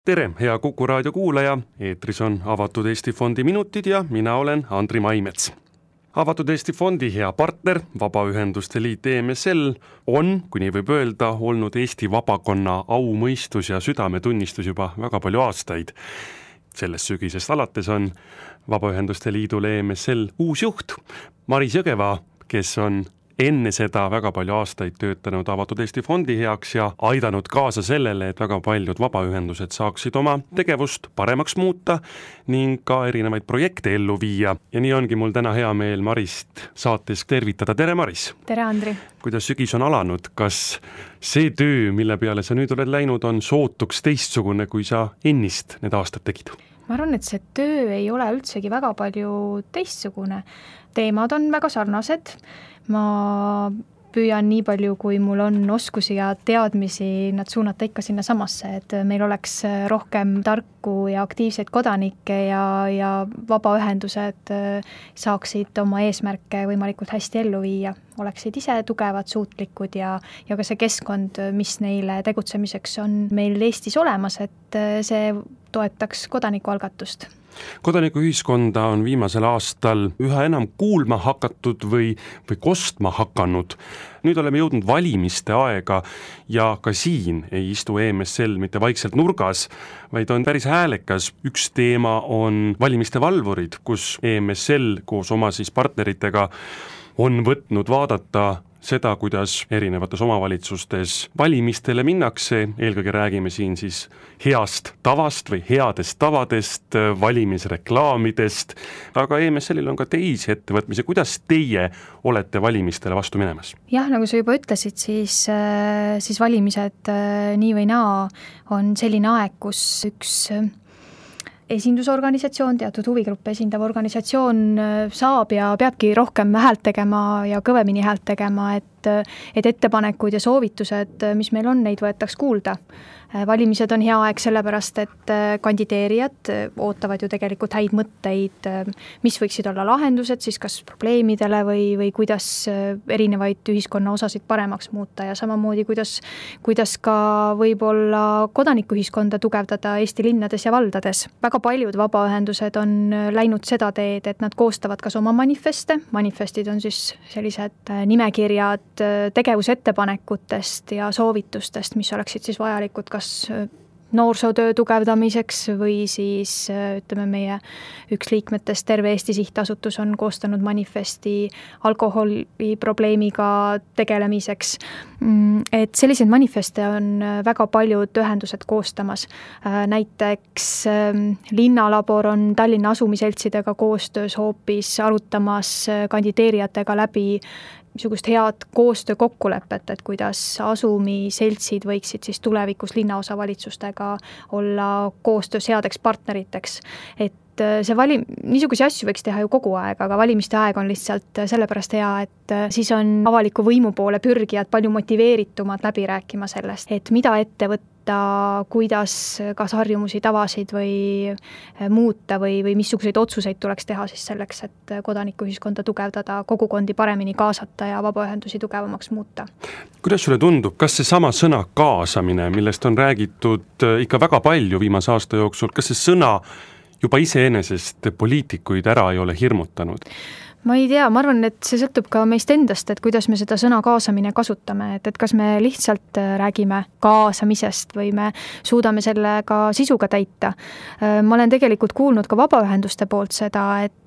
Tere, hea Kuku raadio kuulaja, eetris on Avatud Eesti Fondi minutid ja mina olen Andri Maimets. Avatud Eesti Fondi hea partner, Vabaühenduste Liit EMSL, on, kui nii võib öelda, olnud Eesti vabakonna aumõistus ja südametunnistus juba väga palju aastaid. Sellest sügisest alates on Vabaühenduste Liidul EMSL uus juht, Maris Jõgeva, kes on enne seda väga palju aastaid töötanud Avatud Eesti Fondi heaks ja aidanud kaasa sellele, et väga paljud vabaühendused saaksid oma tegevust paremaks muuta ning ka erinevaid projekte ellu viia. Ja nii ongi mul täna hea meel Marist saates tervitada. Tere, Maris! Tere, Andri! Kuidas sügis on alanud? Kas see töö, mille peale sa nüüd oled läinud, on sootuks teistsugune, kui sa ennist need aastad tegid? Ma arvan, et see töö ei ole üldsegi väga palju teistsugune. Teemad on väga sarnased. Ma püüan nii palju, kui mul on oskusi ja teadmisi nad suunata ikka sinna samasse, et meil oleks rohkem tarku ja aktiivseid kodanikke ja vabaühendused saaksid oma eesmärke võimalikult hästi ellu viia. Oleksid ise tugevad, suutlikud ja ka see keskkond, mis neile tegutsemiseks on meil Eestis olemas, et see toetaks kodanikualgatust. Kodanikuühiskonda on viimasel aastal üha enam kuulma hakatud või kostma hakanud. Nüüd oleme jõudnud valimiste aega ja ka siin ei istu EMSL mitte vaikselt nurgas, vaid on päris häälekas. Üks teema on valimiste valvurid, kus EMSL koos oma partneritega on võtnud vaadata seda, kuidas erinevates omavalitsustes valimistele minnakse. Eelkõige räägime siin siis heast tavast või headest tavadest, valimisreklaamidest, aga EMSL-il on ka teisi ettevõtmisi. Kuidas teie olete valimistele vastu minemas? Jah, nagu sa juba ütlesid, siis valimised nii või naa on selline aeg, kus üks esindusorganisatsioon, teatud huvigruppe esindav organisatsioon saab ja peabki rohkem häält tegema ja kõvemini häält tegema, et ettepanekud ja soovitused, mis meil on, neid võetaks kuulda. Valimised on hea aeg sellepärast, et kandideerijad ootavad ju tegelikult häid mõtteid, mis võiksid olla lahendused siis kas probleemidele või kuidas erinevaid ühiskonna osasid paremaks muuta ja samamoodi kuidas ka võib-olla kodanikuühiskonda tugevdada Eesti linnades ja valdades. Väga paljud vabaühendused on läinud seda teed, et nad koostavad kas oma manifeste. Manifestid on siis sellised nimekirjad tegevusettepanekutest ja soovitustest, mis oleksid siis vajalikud kas noorsootöö tugevdamiseks või siis ütleme meie üks liikmetest Terve Eesti Sihtasutus on koostanud manifesti alkoholi probleemiga tegelemiseks. Et selliseid manifeste on väga paljud ühendused koostamas. Näiteks Linnalabor on Tallinna asumiseltsidega koostöös hoopis arutamas kandideerijatega läbi niisugust head koostöö kokkulepet, et kuidas asumiseltsid võiksid siis tulevikus linnaosavalitsustega olla koostöös headeks partneriteks. Et niisuguseid asju võiks teha ju kogu aeg, aga valimiste aeg on lihtsalt sellepärast hea, et siis on avaliku võimu poole pürgijad palju motiveeritumad läbi rääkima sellest, et mida ette võtta, kuidas kas harjumusi, tavasid või muuta või missuguseid otsuseid tuleks teha siis selleks, et kodanikuühiskonda tugevdada, kogukondi paremini kaasata ja vabaühendusi tugevamaks muuta. Kuidas sulle tundub, kas see sama sõna kaasamine, millest on räägitud ikka väga palju viimase aasta jooksul, kas see sõna juba iseenesest poliitikuid ära ei ole hirmutanud? Ma ei tea, ma arvan, et see sõltub ka meist endast, et kuidas me seda sõna kaasamine kasutame, et kas me lihtsalt räägime kaasamisest või me suudame selle ka sisuga täita. Ma olen tegelikult kuulnud ka vabaühenduste poolt seda,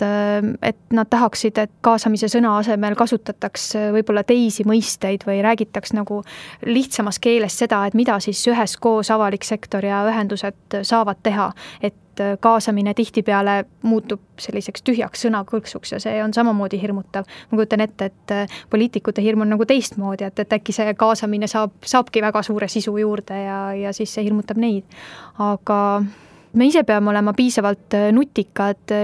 et nad tahaksid, et kaasamise sõna asemel kasutataks võib-olla teisi mõisteid või räägitaks nagu lihtsamas keeles seda, et mida siis üheskoos avalik sektor ja ühendused saavad teha, et kaasamine tihtipeale muutub selliseks tühjaks sõnakõlksuks ja see on samamoodi hirmutav. Ma kujutan ette, et poliitikute hirm on nagu teistmoodi, et äkki see kaasamine saabki väga suure sisu juurde ja siis see hirmutab neid. Aga me ise peame olema piisavalt nutikad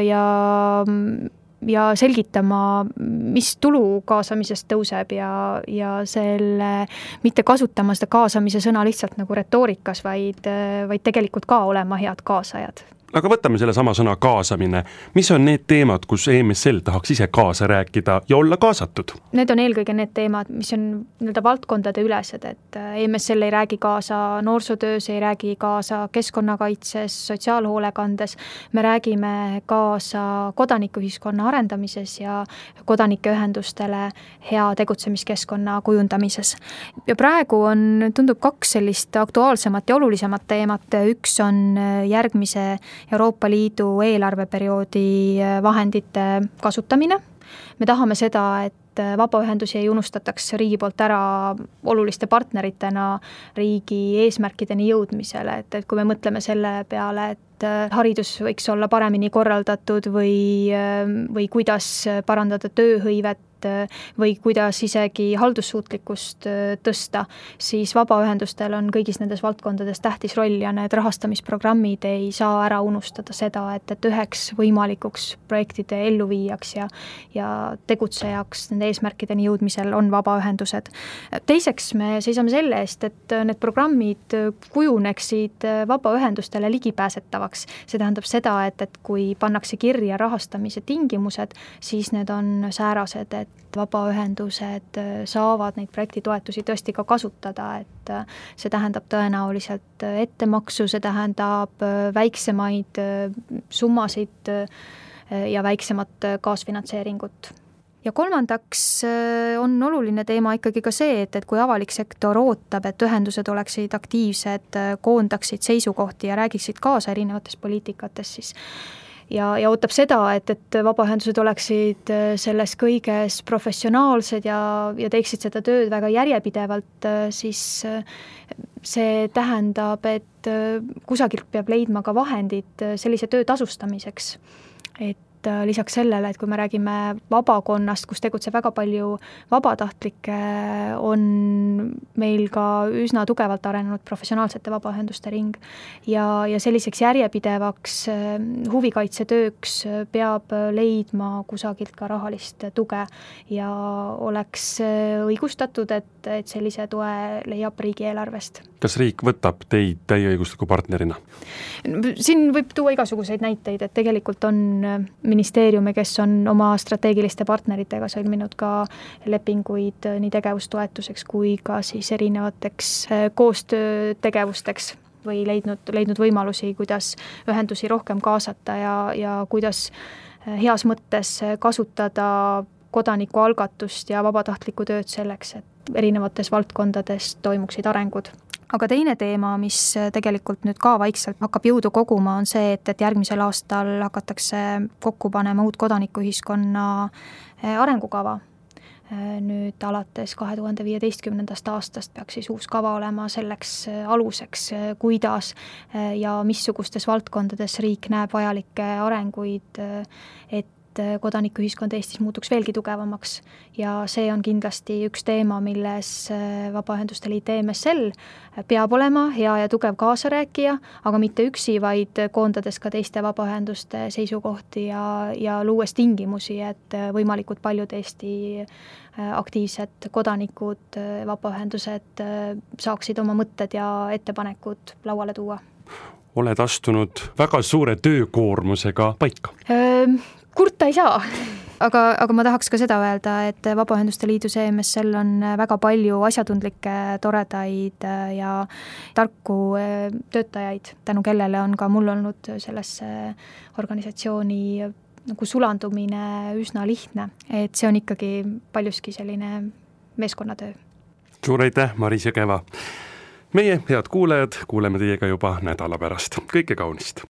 ja selgitama, mis tulu kaasamisest tõuseb ja selle mitte kasutama seda kaasamise sõna lihtsalt nagu retoorikas, vaid tegelikult ka olema head kaasajad. aga võtame selle sama sõna kaasamine. Mis on need teemad, kus EMSL tahaks ise kaasa rääkida ja olla kaasatud? Need on eelkõige need teemad, mis on nii-öelda valdkondade ülesed, et EMSL ei räägi kaasa noorsootöös, ei räägi kaasa keskkonnakaitses, sotsiaalhoolekandes, me räägime kaasa kodanikuühiskonna arendamises ja kodanikeühendustele hea tegutsemiskeskkonna kujundamises. Ja praegu tundub 2 sellist aktuaalsemat ja olulisemat teemat. Üks on järgmise Euroopa Liidu eelarveperioodi vahendite kasutamine. Me tahame seda, et vabaühendusi ei unustataks riigi poolt ära oluliste partneritena riigi eesmärkideni jõudmisele, et kui me mõtleme selle peale, et haridus võiks olla paremini korraldatud või kuidas parandada tööhõivet või kuidas isegi haldussuutlikkust tõsta, siis vabaühendustel on kõigis nendes valdkondades tähtis roll ja need rahastamisprogrammid ei saa ära unustada seda, et üheks võimalikuks projektide elluviijaks ja tegutsejaks nende eesmärkideni jõudmisel on vabaühendused. Teiseks me seisame selle eest, et need programmid kujuneksid vabaühendustele ligipääsetavaks. See tähendab seda, et kui pannakse kirja rahastamise tingimused, siis need on säärased, et vabaühendused saavad neid projektitoetusi tõesti ka kasutada, et see tähendab tõenäoliselt ettemaksu, see tähendab väiksemaid summasid ja väiksemat kaasfinantseeringut. Ja kolmandaks on oluline teema ikkagi ka see, et kui avalik sektor ootab, et ühendused oleksid aktiivsed, koondaksid seisukohti ja räägiksid kaasa erinevates poliitikates, siis ja ootab seda, et vabaühendused oleksid selles kõiges professionaalsed ja teeksid seda tööd väga järjepidevalt, siis see tähendab, et kusagilt peab leidma ka vahendid sellise töö tasustamiseks. Et lisaks sellele, et kui me räägime vabakonnast, kus tegutseb väga palju vabatahtlikke, on meil ka üsna tugevalt arenenud professionaalsete vabaühenduste ring ja selliseks järjepidevaks huvikaitsetööks peab leidma kusagilt ka rahalist tuge ja oleks õigustatud, et sellise toe leiab riigieelarvest. Kas riik võtab teid täieõigusliku partnerina? Siin võib tuua igasuguseid näiteid, et tegelikult on ministeeriume, kes on oma strateegiliste partneritega sõlminud ka lepinguid nii tegevustoetuseks kui ka siis erinevateks koostöötegevusteks või leidnud võimalusi, kuidas ühendusi rohkem kaasata ja kuidas heas mõttes kasutada kodanikualgatust ja vabatahtlikku tööd selleks, et erinevates valdkondades toimuksid arengud. Aga teine teema, mis tegelikult nüüd ka vaikselt hakkab jõudu koguma, on see, et järgmisel aastal hakatakse kokku panema uut kodanikuühiskonna arengukava. Nüüd alates 2015. aastast peaks siis uus kava olema selleks aluseks, kuidas ja missugustes valdkondades riik näeb vajalikke arenguid, et kodanikuühiskond Eestis muutuks veelgi tugevamaks ja see on kindlasti üks teema, milles Vabaühenduste Liit EMSL peab olema hea ja tugev kaasarääkija, aga mitte üksi, vaid koondades ka teiste vabaühenduste seisukohti ja luues tingimusi, et võimalikult paljud Eesti aktiivsed kodanikud, vabaühendused saaksid oma mõtted ja ettepanekud lauale tuua. Oled astunud väga suure töökoormusega paika? Kurta ei saa, aga ma tahaks ka seda öelda, et Vabaühenduste Liidus EMSL on väga palju asjatundlikke, toredaid ja tarku töötajaid, tänu kellele on ka mul olnud sellesse organisatsiooni nagu sulandumine üsna lihtne, et see on ikkagi paljuski selline meeskonnatöö. Suur aitäh, Maris Jõgeva! Meie, head kuulajad, kuuleme teiega juba nädala pärast. Kõike kaunist!